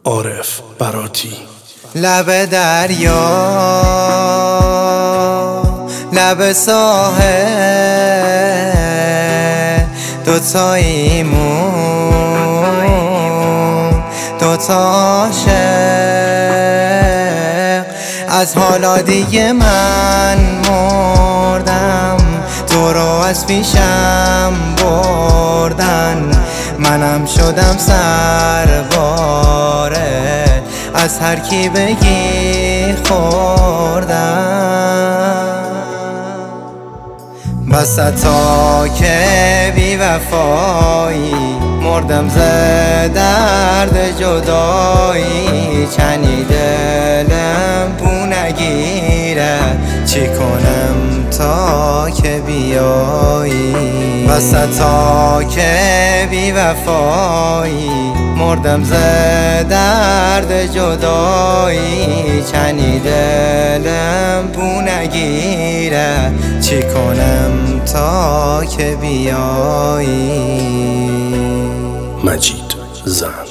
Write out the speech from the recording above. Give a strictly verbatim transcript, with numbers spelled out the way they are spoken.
عارف براتی. لب دریا، لب ساحل، دوتاییمون دوتا عاشق. از حالا دیگه من مردم، تو رو از پیشم بردن، منم شدم سرباره، از هر کی بگی خوردم. بس تا که بی وفایی، مردم ز درد جدایی. چنی دلم بو نگیره، چی کنم تا که بیایی. بس تا که بی وفایی، مردم ز درد جدایی. چنی دلم بو نگیره، چی کنم تا که بیایی. مجید زند.